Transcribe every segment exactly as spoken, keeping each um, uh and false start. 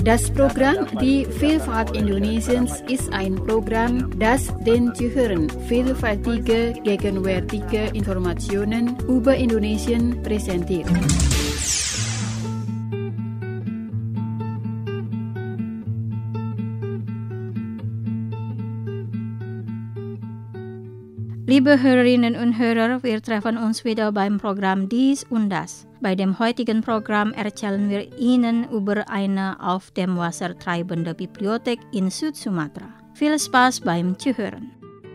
Das Programm Die Vielfalt Indonesiens ist ein Programm, das den Zuhörern vielfältige, gegenwärtige Informationen über Indonesien präsentiert. Liebe Hörerinnen und Hörer, wir treffen uns wieder beim Programm Dies und Das. Bei dem heutigen Programm erzählen wir Ihnen über eine auf dem Wasser treibende Bibliothek in Süd-Sumatra. Viel Spaß beim Zuhören.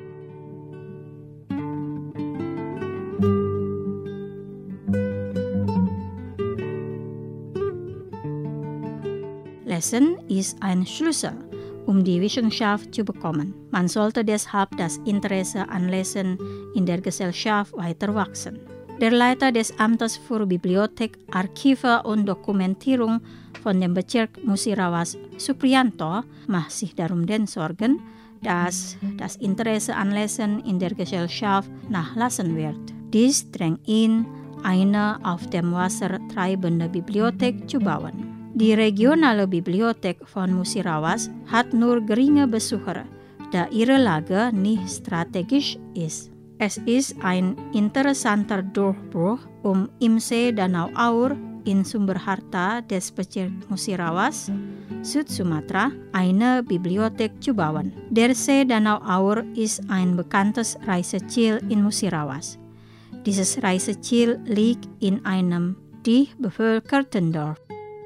Lesen ist ein Schlüssel, um die Wissenschaft zu bekommen. Man sollte deshalb das Interesse an Lesen in der Gesellschaft weiter wachsen. Der Leiter des Amtes für Bibliothek, Archive und Dokumentierung von dem Bezirk Musirawas, Suprianto, macht sich darum den Sorgen, dass das Interesse an Lesen in der Gesellschaft nachlassen wird. Dies drängt ihn, eine auf dem Wasser treibende Bibliothek zu bauen. Die regionale Bibliothek von Musirawas hat nur geringe Besucher, da ihre Lage nicht strategisch ist. Es ist ein interessanter Durchbruch, um im See Danau-Aur in Sumberharta des Bezirks Musirawas, Süd-Sumatra, eine Bibliothek zu bauen. Der See Danau-Aur ist ein bekanntes Reiseziel in Musirawas. Dieses Reiseziel liegt in einem dicht bevölkerten Dorf.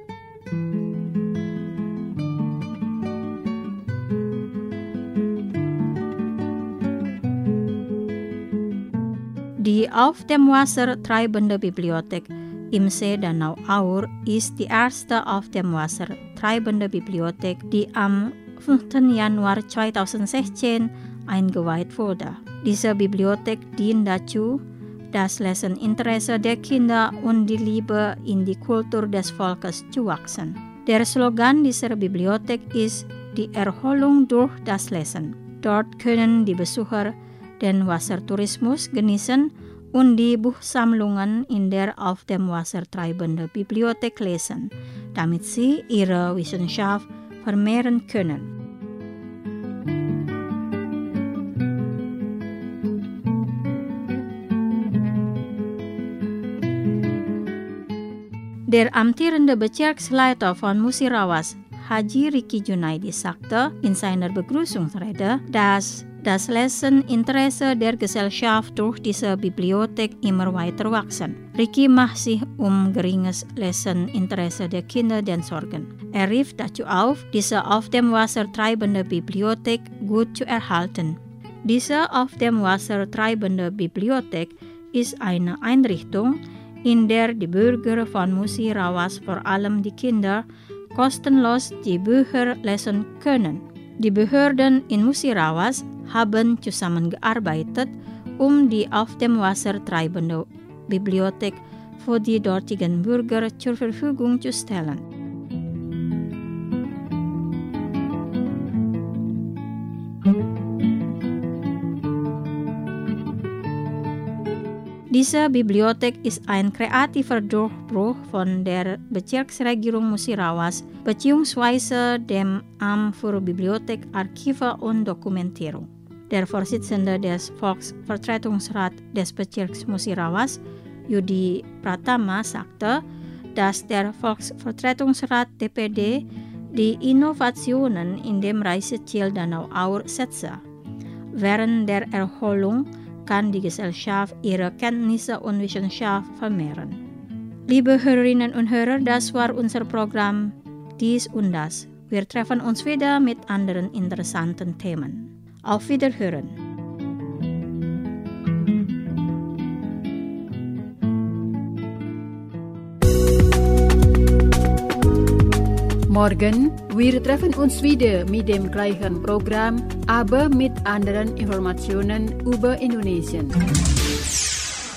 Die auf dem Wasser treibende Bibliothek im See Danau-Aur ist die erste auf dem Wasser treibende Bibliothek, die am fünften Januar zweitausendsechzehn eingeweiht wurde. Diese Bibliothek dient dazu, das Leseninteresse der Kinder und die Liebe in die Kultur des Volkes zu wachsen. Der Slogan dieser Bibliothek ist die Erholung durch das Lesen. Dort können die Besucher den Wassertourismus genießen und die Buchsammlungen in der auf dem Wasser treibenden Bibliothek lesen, damit sie ihre Wissenschaft vermehren können. Der amtierende Bezirksleiter von Musirawas, Haji Riki Junaidi, sagte in seiner Begrüßungsrede, dass das Leseninteresse der Gesellschaft durch diese Bibliothek immer weiter wachsen. Riki macht sich um geringes Leseninteresse der Kinder den Sorgen. Er rief dazu auf, diese auf dem Wasser treibende Bibliothek gut zu erhalten. Diese auf dem Wasser treibende Bibliothek ist eine Einrichtung, in der die Bürger von Musirawas, vor allem die Kinder, kostenlos die Bücher lesen können. Die Behörden in Musirawas haben zusammengearbeitet, um die auf dem Wasser treibende Bibliothek für die dortigen Bürger zur Verfügung zu stellen. Diese Bibliothek ist ein kreativer Durchbruch von der Bezirksregierung Musirawas bzw. dem Amt für Bibliothek, Archive und Dokumentierung. Der Vorsitzende des Volksvertretungsrats des Bezirks Musirawas, Yudi Pratama, sagte, dass der Volksvertretungsrat D P D die Innovationen in dem Reiseziel Danau-Aur setze. Während der Erholung kann die Gesellschaft ihre Kenntnisse und Wissenschaft vermehren. Liebe Hörerinnen und Hörer, das war unser Programm Dies und Das. Wir treffen uns wieder mit anderen interessanten Themen. Auf Wiederhören! Morgen, wir treffen uns wieder mit dem gleichen Programm, aber mit anderen Informationen über Indonesien.